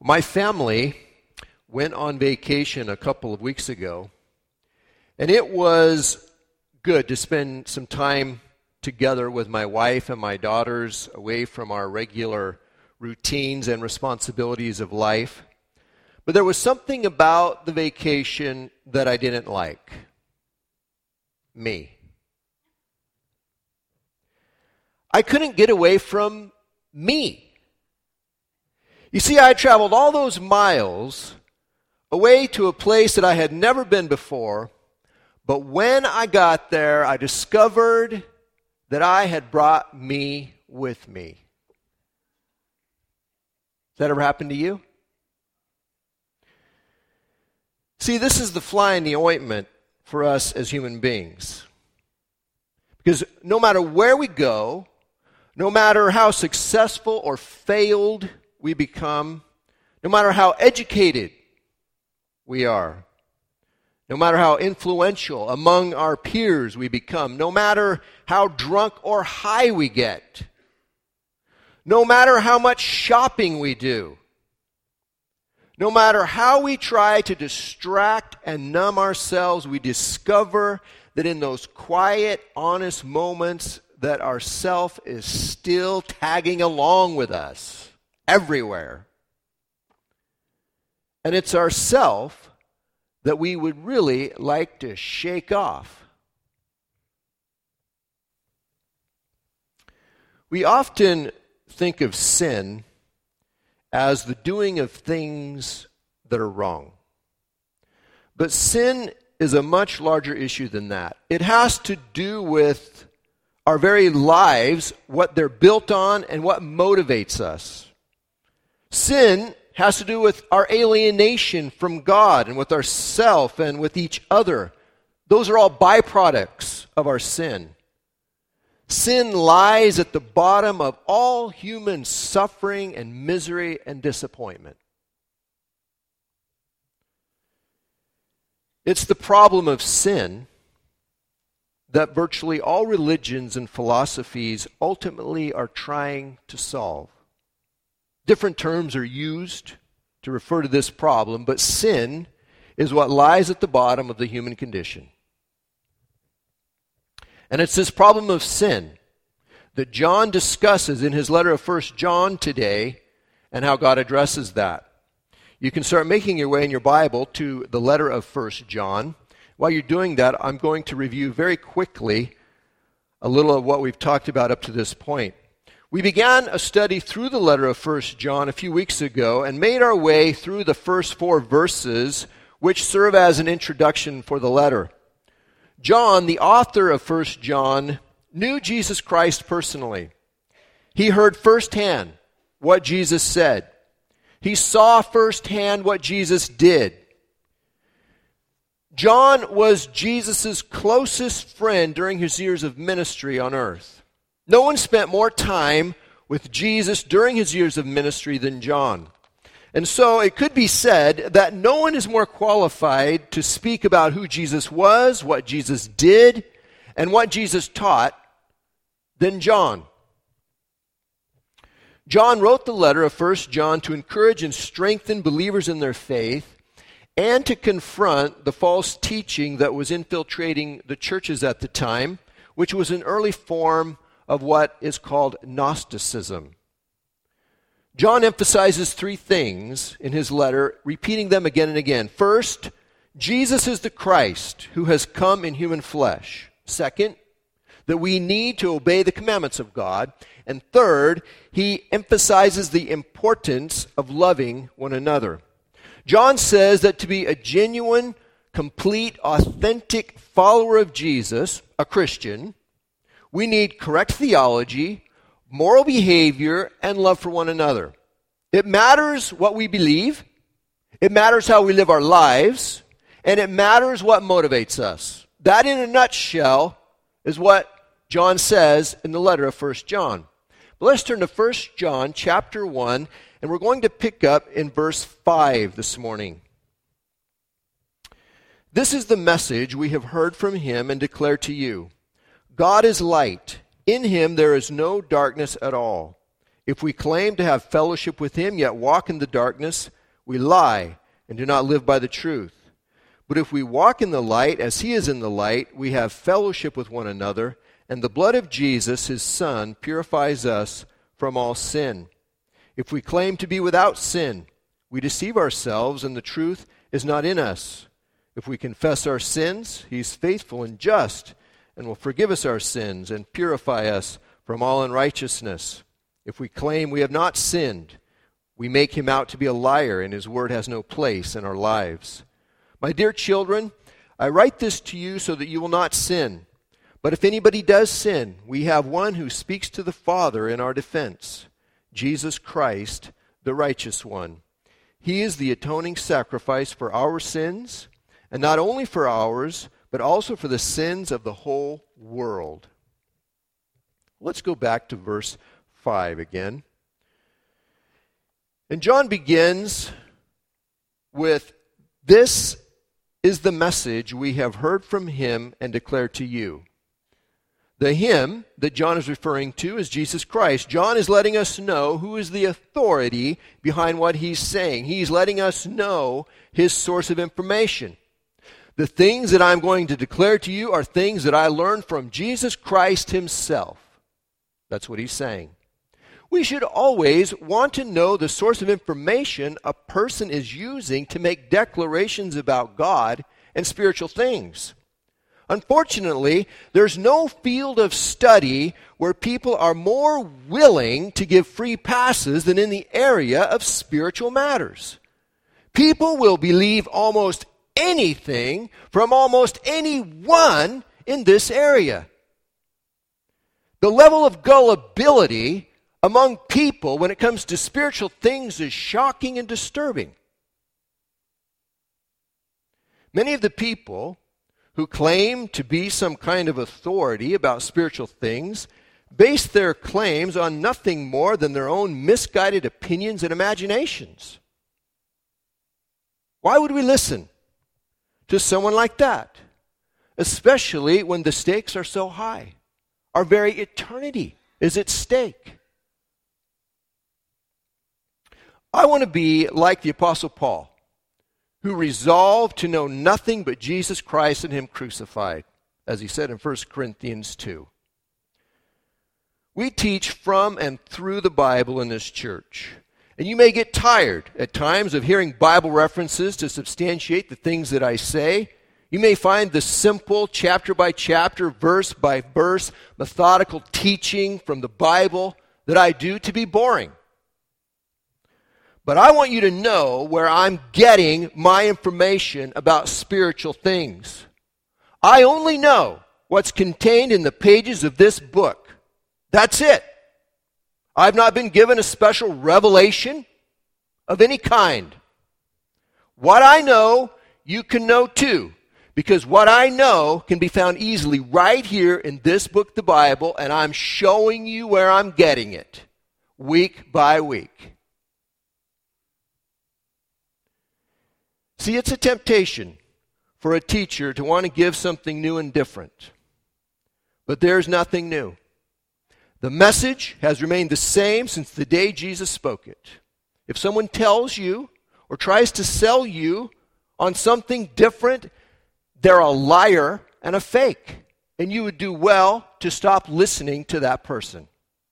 My family went on vacation a couple of weeks ago, and it was good to spend some time together with my wife and my daughters away from our regular routines and responsibilities of life. But there was something about the vacation that I didn't like. Me. I couldn't get away from me. You see, I had traveled all those miles away to a place that I had never been before, but when I got there, I discovered that I had brought me with me. Has that ever happened to you? See, this is the fly in the ointment for us as human beings. Because no matter where we go, no matter how successful or failed we become, no matter how educated we are, no matter how influential among our peers we become, no matter how drunk or high we get, no matter how much shopping we do, no matter how we try to distract and numb ourselves, we discover that in those quiet, honest moments that our self is still tagging along with us everywhere. And it's our self that we would really like to shake off. We often think of sin as the doing of things that are wrong. But sin is a much larger issue than that. It has to do with our very lives, what they're built on, and what motivates us. Sin has to do with our alienation from God and with ourself and with each other. Those are all byproducts of our sin. Sin lies at the bottom of all human suffering and misery and disappointment. It's the problem of sin that virtually all religions and philosophies ultimately are trying to solve. Different terms are used to refer to this problem, but sin is what lies at the bottom of the human condition. And it's this problem of sin that John discusses in his letter of 1 John today and how God addresses that. You can start making your way in your Bible to the letter of 1 John. While you're doing that, I'm going to review very quickly a little of what we've talked about up to this point. We began a study through the letter of 1 John a few weeks ago and made our way through the first 4 verses, which serve as an introduction for the letter. John, the author of 1 John, knew Jesus Christ personally. He heard firsthand what Jesus said. He saw firsthand what Jesus did. John was Jesus' closest friend during his years of ministry on earth. No one spent more time with Jesus during his years of ministry than John. And so it could be said that no one is more qualified to speak about who Jesus was, what Jesus did, and what Jesus taught than John. John wrote the letter of 1 John to encourage and strengthen believers in their faith and to confront the false teaching that was infiltrating the churches at the time, which was an early form of what is called Gnosticism. John emphasizes 3 things in his letter, repeating them again and again. First, Jesus is the Christ who has come in human flesh. Second, that we need to obey the commandments of God. And third, he emphasizes the importance of loving one another. John says that to be a genuine, complete, authentic follower of Jesus, a Christian, we need correct theology, moral behavior, and love for one another. It matters what we believe, it matters how we live our lives, and it matters what motivates us. That, in a nutshell, is what John says in the letter of 1 John. But let's turn to 1 John chapter 1, and we're going to pick up in verse 5 this morning. This is the message we have heard from him and declare to you. God is light. In him there is no darkness at all. If we claim to have fellowship with him, yet walk in the darkness, we lie and do not live by the truth. But if we walk in the light as he is in the light, we have fellowship with one another, and the blood of Jesus, his Son, purifies us from all sin. If we claim to be without sin, we deceive ourselves, and the truth is not in us. If we confess our sins, he is faithful and just, and will forgive us our sins and purify us from all unrighteousness. If we claim we have not sinned, we make him out to be a liar, and his word has no place in our lives. My dear children, I write this to you so that you will not sin. But if anybody does sin, we have one who speaks to the Father in our defense, Jesus Christ, the righteous one. He is the atoning sacrifice for our sins, and not only for ours, but also for the sins of the whole world. Let's go back to verse 5 again. And John begins with, "This is the message we have heard from him and declare to you." The him that John is referring to is Jesus Christ. John is letting us know who is the authority behind what he's saying. He's letting us know his source of information. The things that I'm going to declare to you are things that I learned from Jesus Christ himself. That's what he's saying. We should always want to know the source of information a person is using to make declarations about God and spiritual things. Unfortunately, there's no field of study where people are more willing to give free passes than in the area of spiritual matters. People will believe almost anything from almost anyone in this area. The level of gullibility among people when it comes to spiritual things is shocking and disturbing. Many of the people who claim to be some kind of authority about spiritual things base their claims on nothing more than their own misguided opinions and imaginations. Why would we listen to someone like that? Especially when the stakes are so high. Our very eternity is at stake. I want to be like the Apostle Paul, who resolved to know nothing but Jesus Christ and him crucified, as he said in 1 Corinthians 2. We teach from and through the Bible in this church. And you may get tired at times of hearing Bible references to substantiate the things that I say. You may find the simple chapter by chapter, verse by verse, methodical teaching from the Bible that I do to be boring. But I want you to know where I'm getting my information about spiritual things. I only know what's contained in the pages of this book. That's it. I've not been given a special revelation of any kind. What I know, you can know too, because what I know can be found easily right here in this book, the Bible, and I'm showing you where I'm getting it, week by week. See, it's a temptation for a teacher to want to give something new and different. But there's nothing new. The message has remained the same since the day Jesus spoke it. If someone tells you or tries to sell you on something different, they're a liar and a fake. And you would do well to stop listening to that person.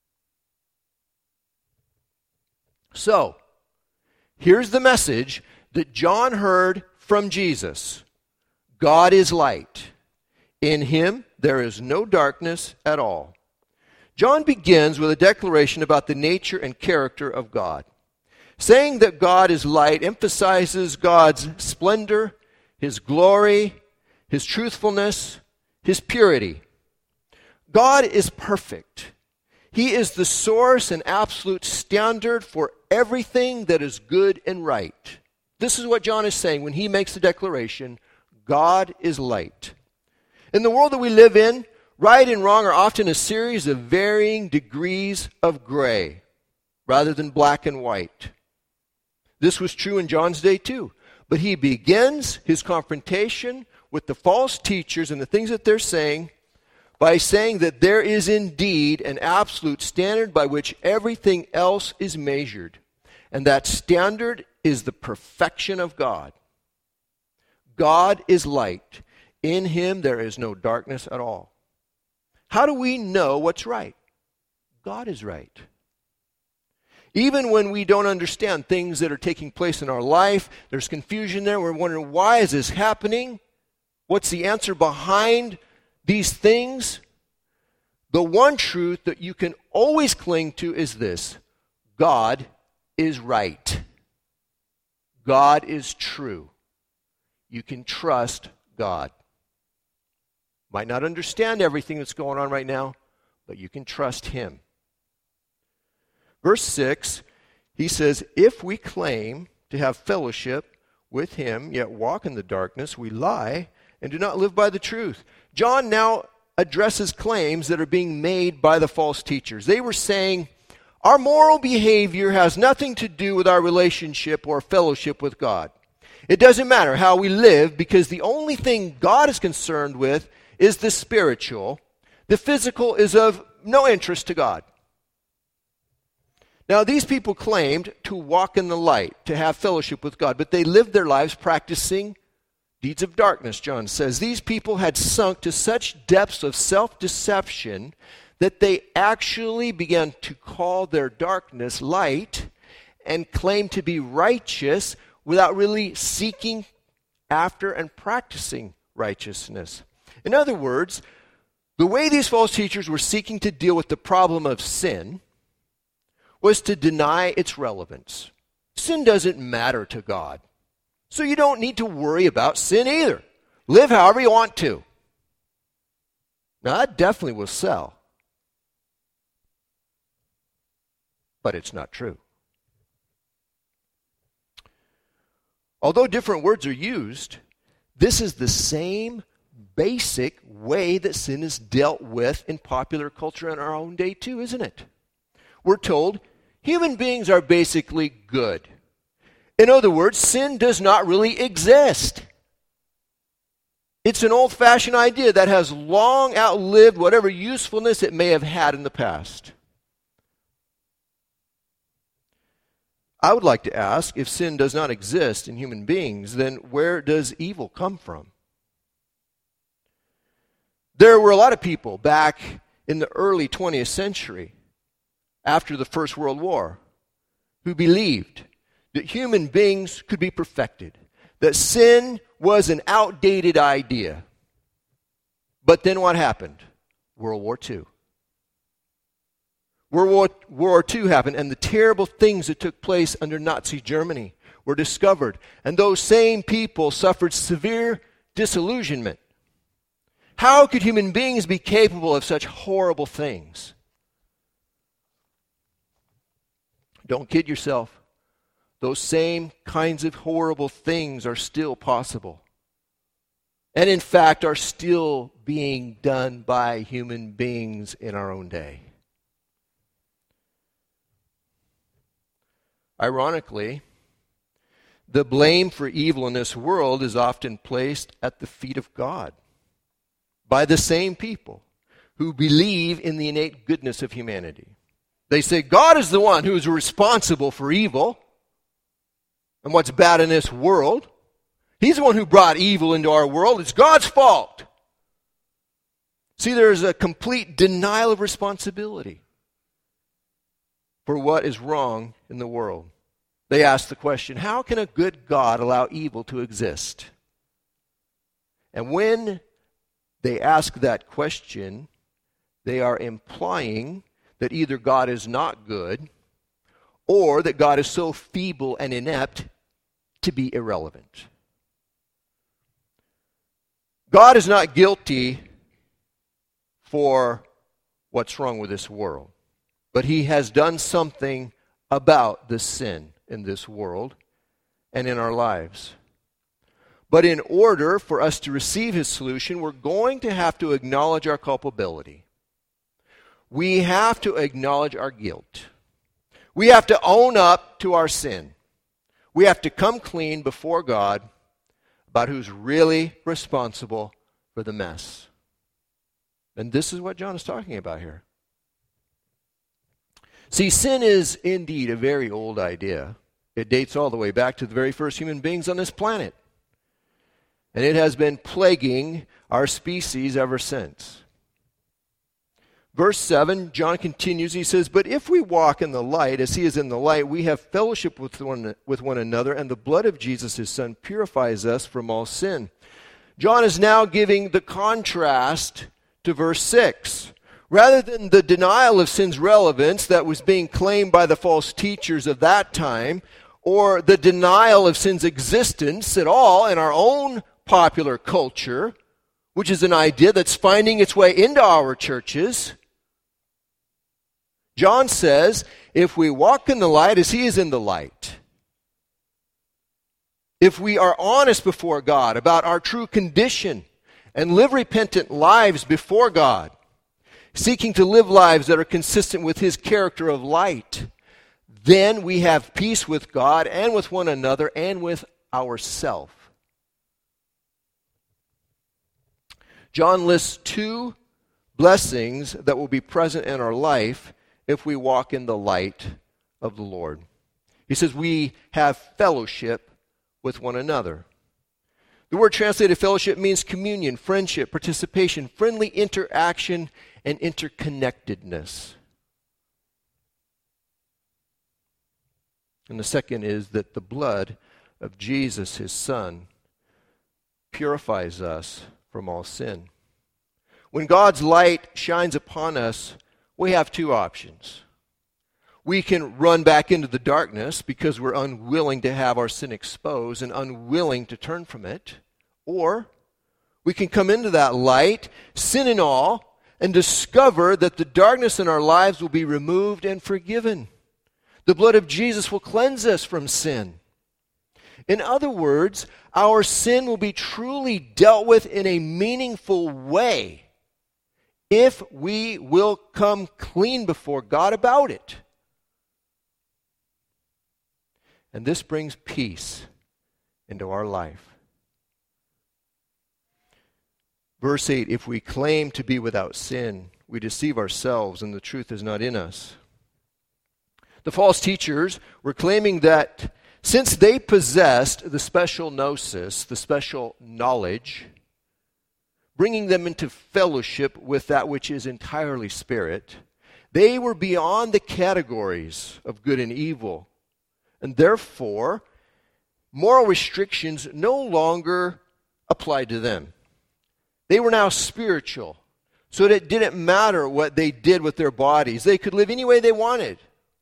So, here's the message that John heard from Jesus. God is light. In him there is no darkness at all. John begins with a declaration about the nature and character of God. Saying that God is light emphasizes God's splendor, his glory, his truthfulness, his purity. God is perfect. He is the source and absolute standard for everything that is good and right. This is what John is saying when he makes the declaration, God is light. In the world that we live in, right and wrong are often a series of varying degrees of gray, rather than black and white. This was true in John's day too. But he begins his confrontation with the false teachers and the things that they're saying by saying that there is indeed an absolute standard by which everything else is measured, and that standard is the perfection of God. God is light. In him there is no darkness at all. How do we know what's right? God is right. Even when we don't understand things that are taking place in our life, there's confusion there, we're wondering, why is this happening? What's the answer behind these things? The one truth that you can always cling to is this: God is right. God is true. You can trust God. Might not understand everything that's going on right now, but you can trust him. Verse 6, he says, if we claim to have fellowship with him, yet walk in the darkness, we lie and do not live by the truth. John now addresses claims that are being made by the false teachers. They were saying, our moral behavior has nothing to do with our relationship or fellowship with God. It doesn't matter how we live, because the only thing God is concerned with is the spiritual. The physical is of no interest to God. Now, these people claimed to walk in the light, to have fellowship with God, but they lived their lives practicing deeds of darkness, John says. These people had sunk to such depths of self-deception that they actually began to call their darkness light and claim to be righteous without really seeking after and practicing righteousness. In other words, the way these false teachers were seeking to deal with the problem of sin was to deny its relevance. Sin doesn't matter to God, so you don't need to worry about sin either. Live however you want to. Now, that definitely will sell, but it's not true. Although different words are used, this is the same basic way that sin is dealt with in popular culture in our own day too, isn't it? We're told human beings are basically good. In other words, sin does not really exist. It's an old-fashioned idea that has long outlived whatever usefulness it may have had in the past. I would like to ask, if sin does not exist in human beings, then where does evil come from? There were a lot of people back in the early 20th century, after the First World War, who believed that human beings could be perfected, that sin was an outdated idea. But then what happened? World War II. World War II happened, and the terrible things that took place under Nazi Germany were discovered. And those same people suffered severe disillusionment. How could human beings be capable of such horrible things? Don't kid yourself. Those same kinds of horrible things are still possible. And in fact, are still being done by human beings in our own day. Ironically, the blame for evil in this world is often placed at the feet of God by the same people who believe in the innate goodness of humanity. They say God is the one who is responsible for evil and what's bad in this world. He's the one who brought evil into our world. It's God's fault. See, there's a complete denial of responsibility for what is wrong in the world. They ask the question, how can a good God allow evil to exist? And when they ask that question, they are implying that either God is not good or that God is so feeble and inept to be irrelevant. God is not guilty for what's wrong with this world, but he has done something about the sin in this world and in our lives. But in order for us to receive his solution, we're going to have to acknowledge our culpability. We have to acknowledge our guilt. We have to own up to our sin. We have to come clean before God about who's really responsible for the mess. And this is what John is talking about here. See, sin is indeed a very old idea. It dates all the way back to the very first human beings on this planet. And it has been plaguing our species ever since. Verse 7, John continues, he says, "But if we walk in the light, as he is in the light, we have fellowship with one another, and the blood of Jesus, his Son, purifies us from all sin." John is now giving the contrast to verse 6. Rather than the denial of sin's relevance that was being claimed by the false teachers of that time, or the denial of sin's existence at all in our own popular culture, which is an idea that's finding its way into our churches, John says, if we walk in the light as he is in the light, if we are honest before God about our true condition and live repentant lives before God, seeking to live lives that are consistent with his character of light, then we have peace with God and with one another and with ourselves. John lists two blessings that will be present in our life if we walk in the light of the Lord. He says we have fellowship with one another. The word translated fellowship means communion, friendship, participation, friendly interaction, and interconnectedness. And the second is that the blood of Jesus, his Son, purifies us from all sin. When God's light shines upon us, we have two options. We can run back into the darkness because we're unwilling to have our sin exposed and unwilling to turn from it. Or we can come into that light, sin and all, and discover that the darkness in our lives will be removed and forgiven. The blood of Jesus will cleanse us from sin. In other words, our sin will be truly dealt with in a meaningful way if we will come clean before God about it. And this brings peace into our life. Verse 8, if we claim to be without sin, we deceive ourselves and the truth is not in us. The false teachers were claiming that since they possessed the special gnosis, the special knowledge, bringing them into fellowship with that which is entirely spirit, they were beyond the categories of good and evil. And therefore, moral restrictions no longer applied to them. They were now spiritual, so that it didn't matter what they did with their bodies. They could live any way they wanted.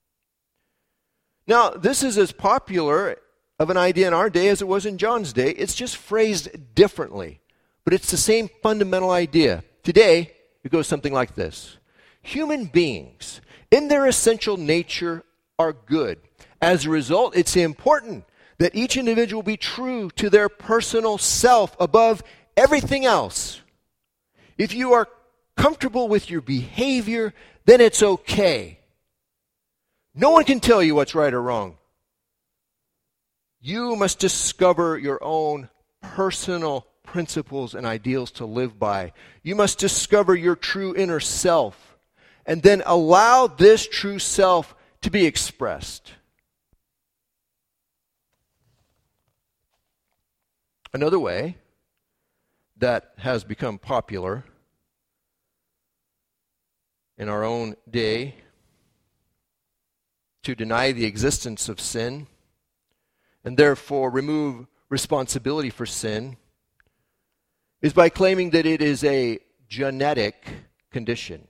Now, this is as popular of an idea in our day as it was in John's day. It's just phrased differently, but it's the same fundamental idea. Today, it goes something like this. Human beings, in their essential nature, are good. As a result, it's important that each individual be true to their personal self above everything else. If you are comfortable with your behavior, then it's okay. No one can tell you what's right or wrong. You must discover your own personal principles and ideals to live by. You must discover your true inner self and then allow this true self to be expressed. Another way that has become popular in our own day to deny the existence of sin and therefore remove responsibility for sin is by claiming that it is a genetic condition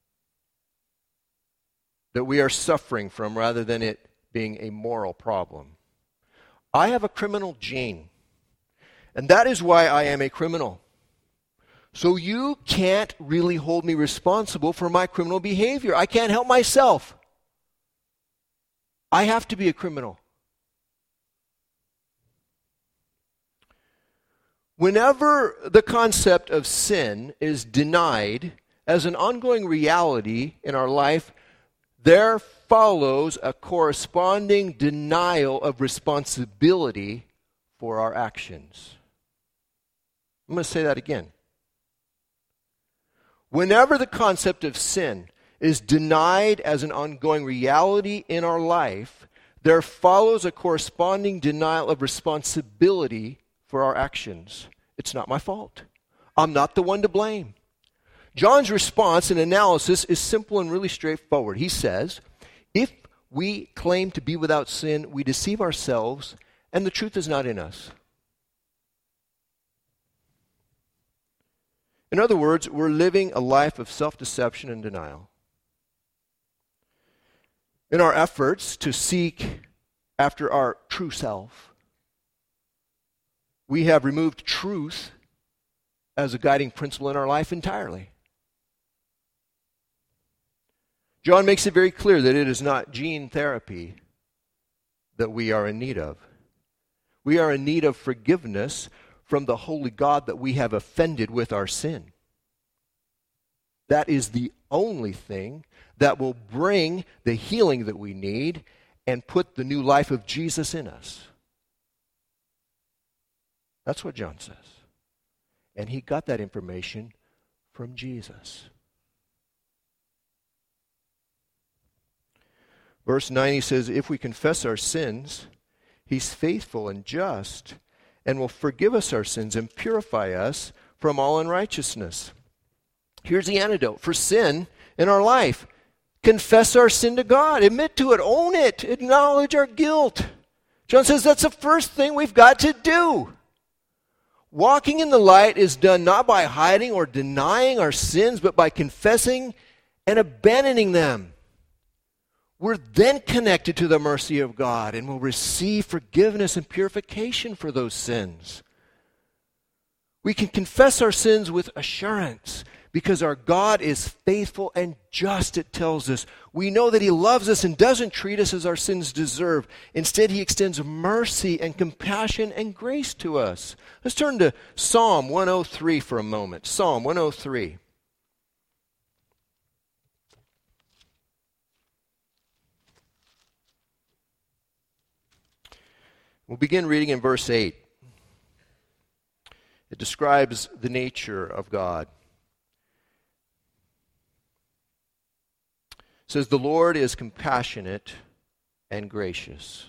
that we are suffering from rather than it being a moral problem. I have a criminal gene, and that is why I am a criminal. So you can't really hold me responsible for my criminal behavior. I can't help myself. I have to be a criminal. Whenever the concept of sin is denied as an ongoing reality in our life, there follows a corresponding denial of responsibility for our actions. I'm going to say that again. Whenever the concept of sin is denied as an ongoing reality in our life, there follows a corresponding denial of responsibility for our actions. It's not my fault. I'm not the one to blame. John's response and analysis is simple and really straightforward. He says, if we claim to be without sin, we deceive ourselves, and the truth is not in us. In other words, we're living a life of self-deception and denial. In our efforts to seek after our true self, we have removed truth as a guiding principle in our life entirely. John makes it very clear that it is not gene therapy that we are in need of. We are in need of forgiveness from the holy God that we have offended with our sin. That is the only thing that will bring the healing that we need and put the new life of Jesus in us. That's what John says. And he got that information from Jesus. Verse 9, he says, if we confess our sins, he's faithful and just and will forgive us our sins and purify us from all unrighteousness. Here's the antidote for sin in our life. Confess our sin to God. Admit to it. Own it. Acknowledge our guilt. John says that's the first thing we've got to do. Walking in the light is done not by hiding or denying our sins, but by confessing and abandoning them. We're then connected to the mercy of God and will receive forgiveness and purification for those sins. We can confess our sins with assurance because our God is faithful and just, it tells us. We know that he loves us and doesn't treat us as our sins deserve. Instead, he extends mercy and compassion and grace to us. Let's turn to Psalm 103 for a moment. Psalm 103. We'll begin reading in verse 8. It describes the nature of God. It says, the Lord is compassionate and gracious,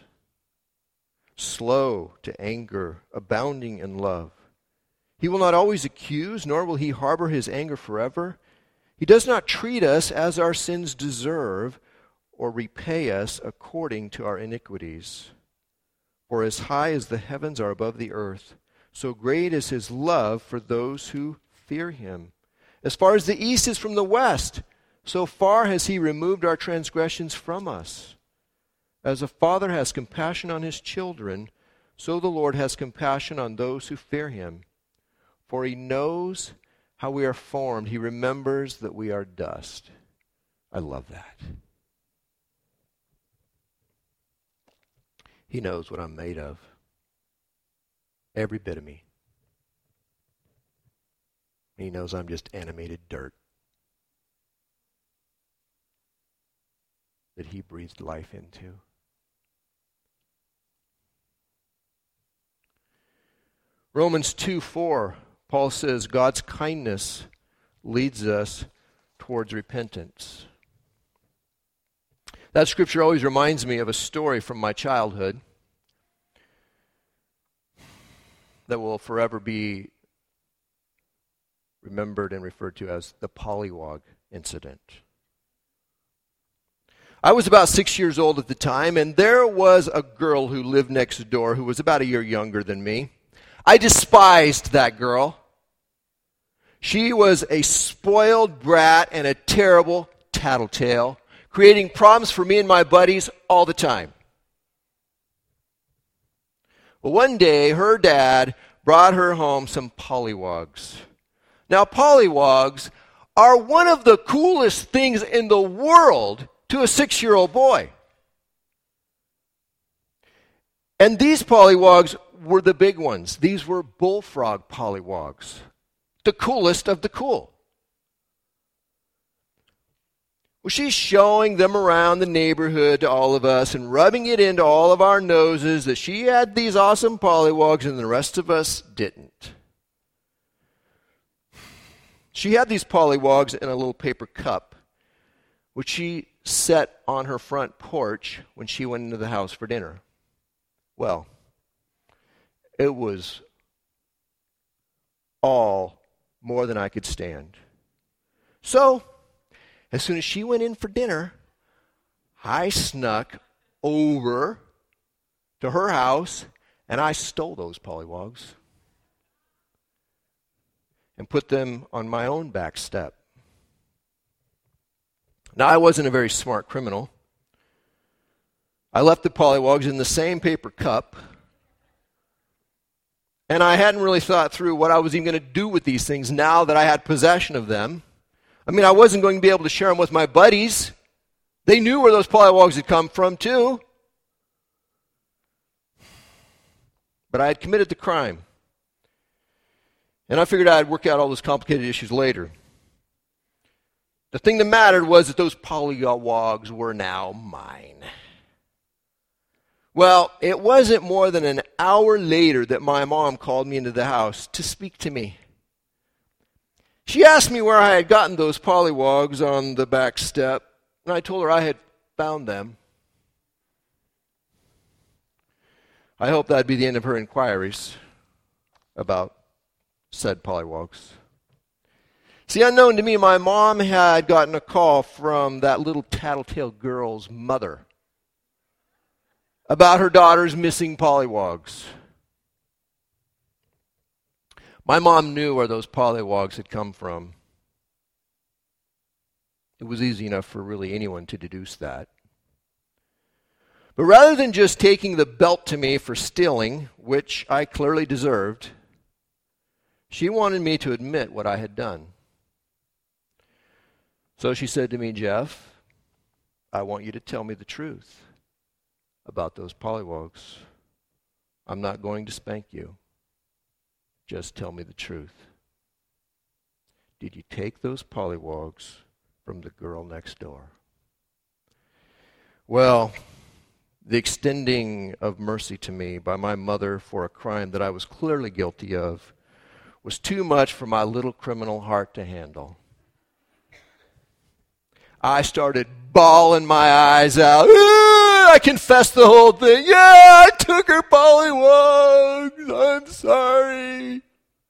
slow to anger, abounding in love. He will not always accuse, nor will he harbor his anger forever. He does not treat us as our sins deserve, or repay us according to our iniquities. For as high as the heavens are above the earth, so great is his love for those who fear him. As far as the east is from the west, so far has he removed our transgressions from us. As a father has compassion on his children, so the Lord has compassion on those who fear him. For he knows how we are formed. He remembers that we are dust. I love that. He knows what I'm made of. Every bit of me. He knows I'm just animated dirt that he breathed life into. Romans 2:4, Paul says, God's kindness leads us towards repentance. That scripture always reminds me of a story from my childhood that will forever be remembered and referred to as the Pollywog incident. I was about 6 years old at the time, and there was a girl who lived next door who was about a year younger than me. I despised that girl. She was a spoiled brat and a terrible tattletale, creating problems for me and my buddies all the time. Well, one day, her dad brought her home some pollywogs. Now, pollywogs are one of the coolest things in the world to a 6-year-old boy. And these pollywogs were the big ones. These were bullfrog pollywogs, the coolest of the cool. Well, she's showing them around the neighborhood to all of us and rubbing it into all of our noses that she had these awesome pollywogs and the rest of us didn't. She had these pollywogs in a little paper cup, which she set on her front porch when she went into the house for dinner. Well, it was all more than I could stand. So, as soon as she went in for dinner, I snuck over to her house and I stole those pollywogs and put them on my own back step. Now, I wasn't a very smart criminal. I left the pollywogs in the same paper cup, and I hadn't really thought through what I was even going to do with these things now that I had possession of them. I mean, I wasn't going to be able to share them with my buddies. They knew where those pollywogs had come from, too. But I had committed the crime. And I figured I'd work out all those complicated issues later. The thing that mattered was that those pollywogs were now mine. Well, it wasn't more than an hour later that my mom called me into the house to speak to me. She asked me where I had gotten those pollywogs on the back step, and I told her I had found them. I hope that'd be the end of her inquiries about said pollywogs. See, unknown to me, my mom had gotten a call from that little tattletale girl's mother about her daughter's missing pollywogs. My mom knew where those pollywogs had come from. It was easy enough for really anyone to deduce that. But rather than just taking the belt to me for stealing, which I clearly deserved, she wanted me to admit what I had done. So she said to me, "Jeff, I want you to tell me the truth about those pollywogs. I'm not going to spank you. Just tell me the truth. Did you take those pollywogs from the girl next door?" Well, the extending of mercy to me by my mother for a crime that I was clearly guilty of was too much for my little criminal heart to handle. I started bawling my eyes out. I confessed the whole thing. Yeah, I took her pollywogs. I'm sorry.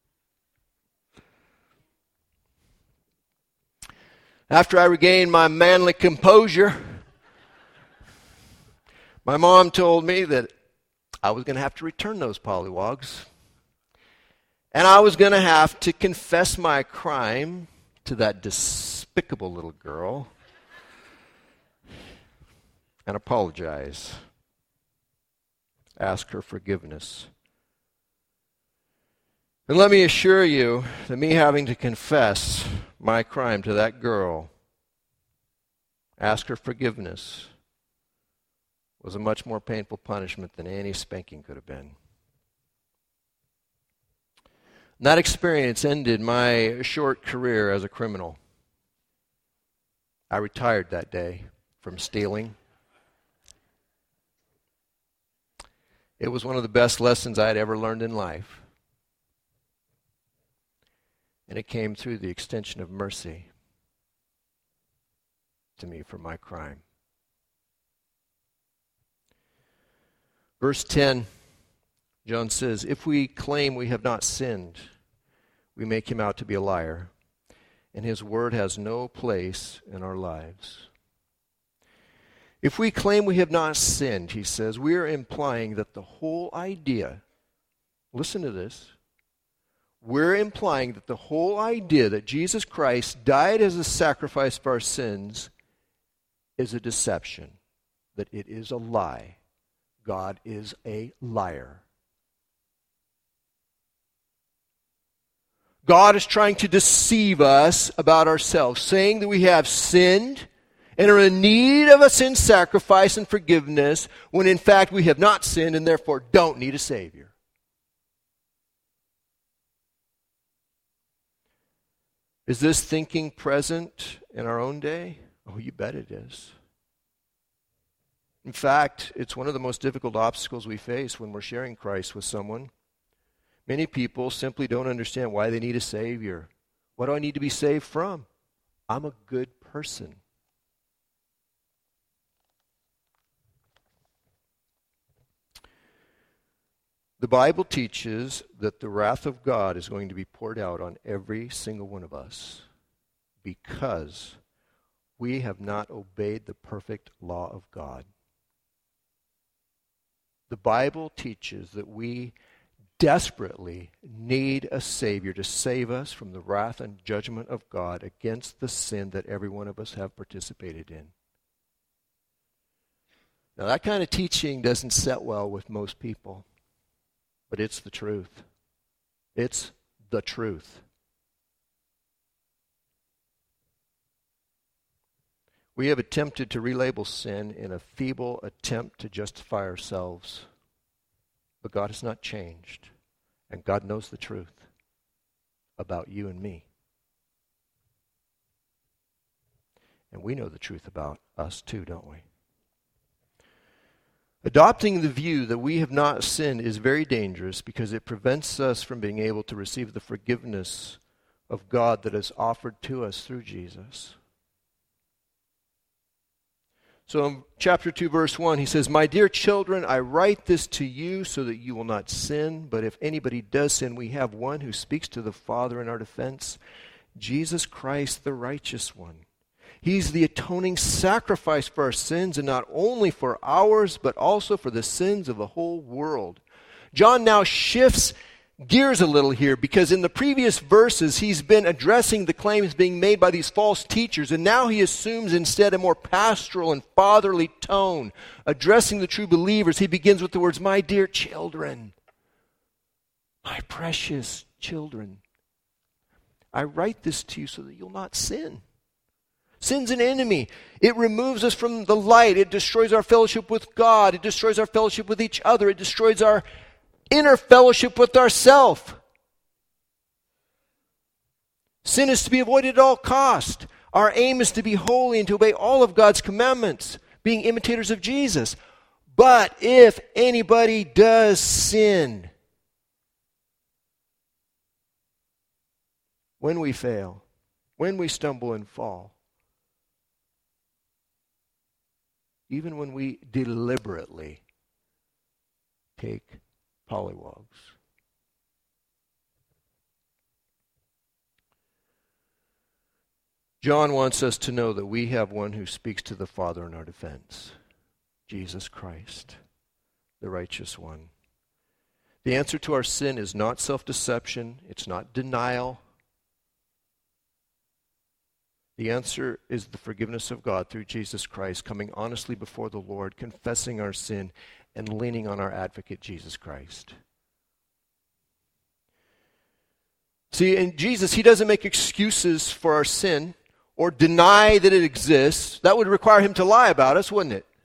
After I regained my manly composure, my mom told me that I was going to have to return those pollywogs. And I was going to have to confess my crime to that despicable little girl and apologize. Ask her forgiveness. And let me assure you that me having to confess my crime to that girl, ask her forgiveness, was a much more painful punishment than any spanking could have been. And that experience ended my short career as a criminal. I retired that day from stealing. It was one of the best lessons I had ever learned in life. And it came through the extension of mercy to me for my crime. Verse 10, John says, "If we claim we have not sinned, we make him out to be a liar, and his word has no place in our lives." If we claim we have not sinned, he says, we are implying that the whole idea, listen to this, we're implying that the whole idea that Jesus Christ died as a sacrifice for our sins is a deception, that it is a lie. God is a liar. God is trying to deceive us about ourselves, saying that we have sinned and are in need of a sin sacrifice and forgiveness, when in fact we have not sinned and therefore don't need a Savior. Is this thinking present in our own day? Oh, you bet it is. In fact, it's one of the most difficult obstacles we face when we're sharing Christ with someone. Many people simply don't understand why they need a Savior, What do I need to be saved from? I'm a good person. The Bible teaches that the wrath of God is going to be poured out on every single one of us because we have not obeyed the perfect law of God. The Bible teaches that we desperately need a Savior to save us from the wrath and judgment of God against the sin that every one of us have participated in. Now, that kind of teaching doesn't set well with most people. But it's the truth. It's the truth. We have attempted to relabel sin in a feeble attempt to justify ourselves. But God has not changed. And God knows the truth about you and me. And we know the truth about us too, don't we? Adopting the view that we have not sinned is very dangerous because it prevents us from being able to receive the forgiveness of God that is offered to us through Jesus. So in chapter 2, verse 1, he says, "My dear children, I write this to you so that you will not sin. But if anybody does sin, we have one who speaks to the Father in our defense, Jesus Christ, the righteous one. He's the atoning sacrifice for our sins, and not only for ours, but also for the sins of the whole world." John now shifts gears a little here, because in the previous verses he's been addressing the claims being made by these false teachers, and now he assumes instead a more pastoral and fatherly tone, addressing the true believers. He begins with the words, "My dear children, my precious children, I write this to you so that you'll not sin." Sin's an enemy. It removes us from the light. It destroys our fellowship with God. It destroys our fellowship with each other. It destroys our inner fellowship with ourselves. Sin is to be avoided at all cost. Our aim is to be holy and to obey all of God's commandments, being imitators of Jesus. But if anybody does sin, when we fail, when we stumble and fall, even when we deliberately take pollywogs, John wants us to know that we have one who speaks to the Father in our defense, Jesus Christ, the righteous one. The answer to our sin is not self-deception. It's not denial. The answer is the forgiveness of God through Jesus Christ, coming honestly before the Lord, confessing our sin, and leaning on our advocate, Jesus Christ. See, in Jesus, he doesn't make excuses for our sin or deny that it exists. That would require him to lie about us, wouldn't it?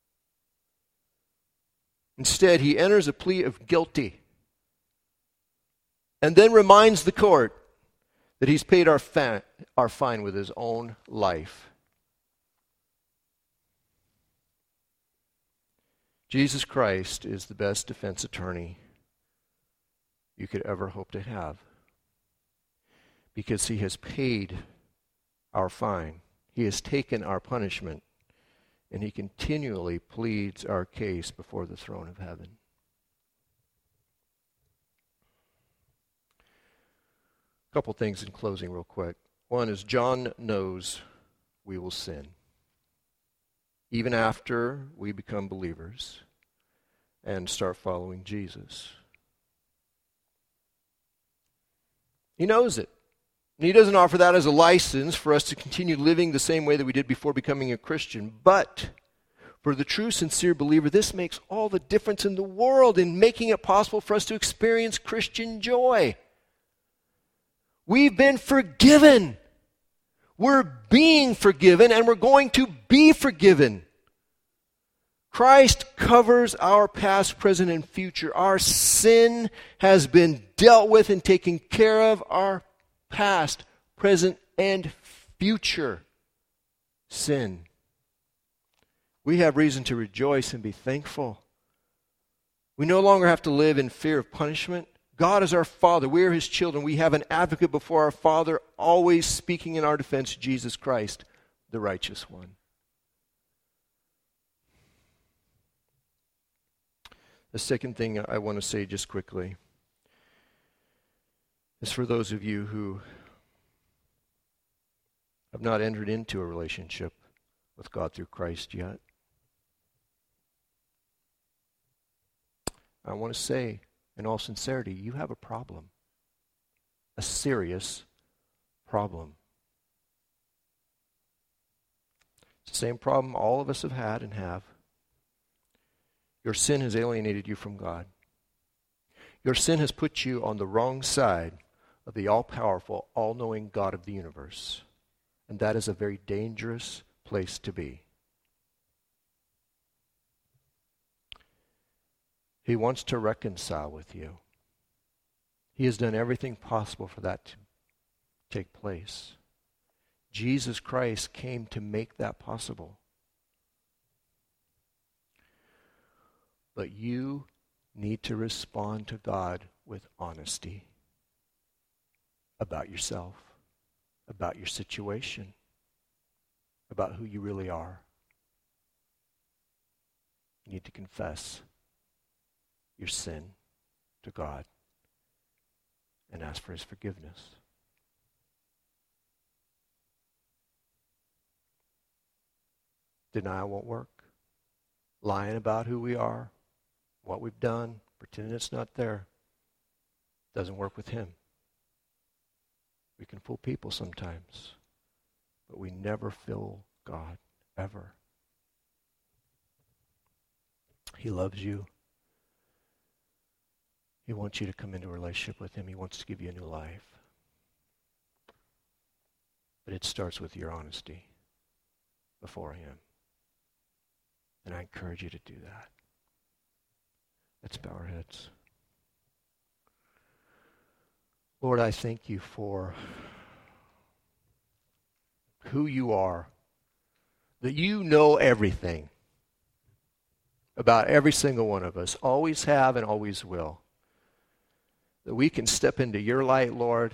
Instead, he enters a plea of guilty and then reminds the court that he's paid our fine with his own life. Jesus Christ is the best defense attorney you could ever hope to have, because he has paid our fine. He has taken our punishment, and he continually pleads our case before the throne of heaven. A couple things in closing real quick. One is John knows we will sin, even after we become believers and start following Jesus. He knows it. And he doesn't offer that as a license for us to continue living the same way that we did before becoming a Christian. But for the true, sincere believer, this makes all the difference in the world in making it possible for us to experience Christian joy. We've been forgiven. We're being forgiven, and we're going to be forgiven. Christ covers our past, present, and future. Our sin has been dealt with and taken care of. Our past, present, and future sin. We have reason to rejoice and be thankful. We no longer have to live in fear of punishment, God is our Father. We are His children. We have an advocate before our Father, always speaking in our defense, Jesus Christ, the righteous one. The second thing I want to say just quickly is for those of you who have not entered into a relationship with God through Christ yet. I want to say, in all sincerity, you have a problem. A serious problem. It's the same problem all of us have had and have. Your sin has alienated you from God. Your sin has put you on the wrong side of the all-powerful, all-knowing God of the universe. And that is a very dangerous place to be. He wants to reconcile with you. He has done everything possible for that to take place. Jesus Christ came to make that possible. But you need to respond to God with honesty about yourself, about your situation, about who you really are. You need to confess your sin to God and ask for His forgiveness. Denial won't work. Lying about who we are, what we've done, pretending it's not there, doesn't work with Him. We can fool people sometimes, but we never fool God, ever. He loves you. He wants you to come into a relationship with Him. He wants to give you a new life. But it starts with your honesty before Him. And I encourage you to do that. Let's bow our heads. Lord, I thank You for who You are, that You know everything about every single one of us, always have and always will. That we can step into Your light, Lord,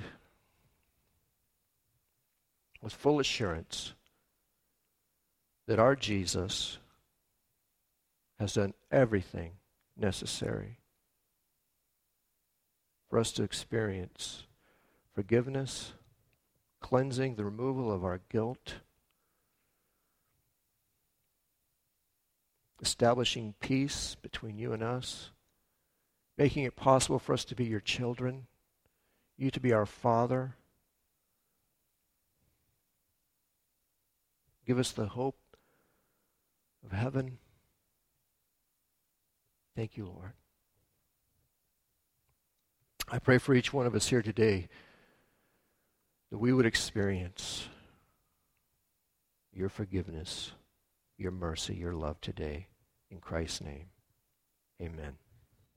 with full assurance that our Jesus has done everything necessary for us to experience forgiveness, cleansing, the removal of our guilt, establishing peace between You and us, making it possible for us to be Your children, You to be our Father. Give us the hope of heaven. Thank You, Lord. I pray for each one of us here today that we would experience Your forgiveness, Your mercy, Your love today. In Christ's name, amen.